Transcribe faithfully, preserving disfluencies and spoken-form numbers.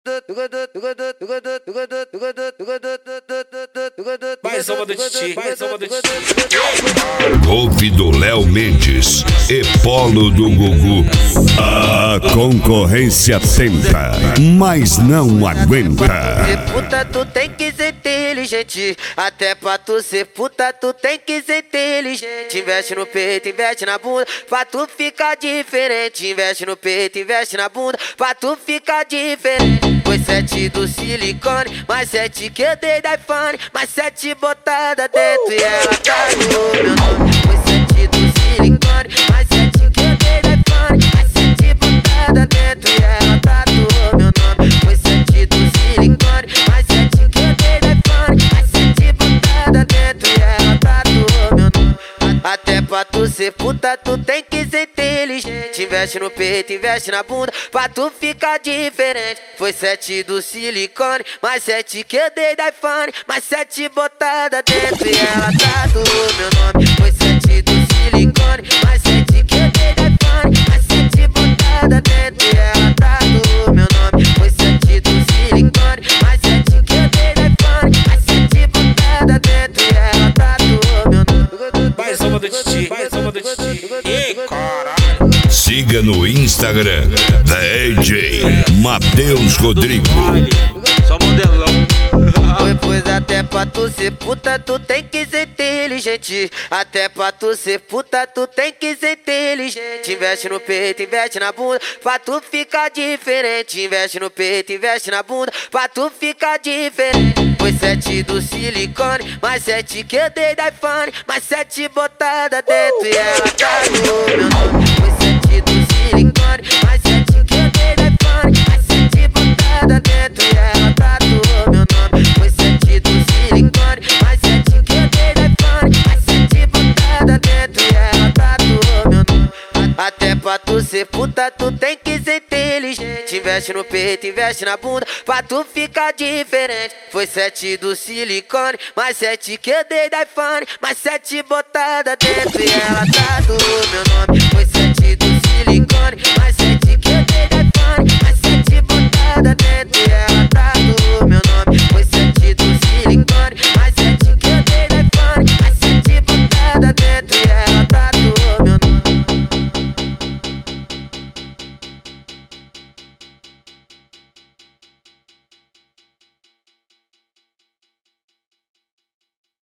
Mais uma do Titi, mais uma do Titi. Golpe do Léo Mendes e Polo do Gugu. A concorrência tenta, mas não aguenta. Ser puta, tu tem que ser inteligente. Até pra tu ser puta, tu tem que ser inteligente. Investe no peito, investe na bunda, pra tu ficar diferente. Investe no peito, investe na bunda, pra tu ficar diferente. Foi sete do silicone, mais sete que eu dei da iPhone, mais sete botada dentro e ela tá no meu nome. Foi sete do silicone, mais sete que eu dei da iPhone, mais sete botada dentro e ela tá no meu nome. Foi sete do silicone, mais sete que eu dei da iPhone, mais sete botada dentro e ela tá no meu nome. Até pra tu ser puta, tu tem que ser inteligente. Investe no peito, investe na bunda, pra tu ficar diferente. Foi sete do silicone, mais sete que eu dei da iPhone, mais sete botada dentro e ela tá do meu nome. Foi sete do silicone, mais sete que eu dei da iPhone, mais sete botada dentro e ela tá do meu nome. Foi sete do silicone, mais sete que eu dei da iPhone, mais sete botada dentro e ela tá do meu nome. Mais uma do Titi, mais uma do Titi. Ih, caralho. Siga no Instagram D J Matheus Rodrigo. Só modelão. Pois até pra tu ser puta, tu tem que ser inteligente. Até pra tu ser puta, tu tem que ser inteligente. Investe no peito, investe na bunda, pra tu ficar diferente. Investe no peito, investe na bunda, pra tu ficar diferente. Foi sete do silicone, mais sete que eu dei da iPhone, mais sete botada dentro e ela tá no meu nome. Foi sete do silicone, mais sete que eu dei da iPhone, mais sete botada dentro e ela tá no meu nome. Foi sete do silicone, mais sete que eu dei da iPhone, mais sete botada dentro e ela tá no meu nome. Até pra tu ser puta, tu tem que ser inteligente. Investe no peito, investe na bunda, pra tu ficar diferente. Foi sete do silicone, mais sete que eu dei da iPhone, mais sete botada dentro e ela tá do meu nome.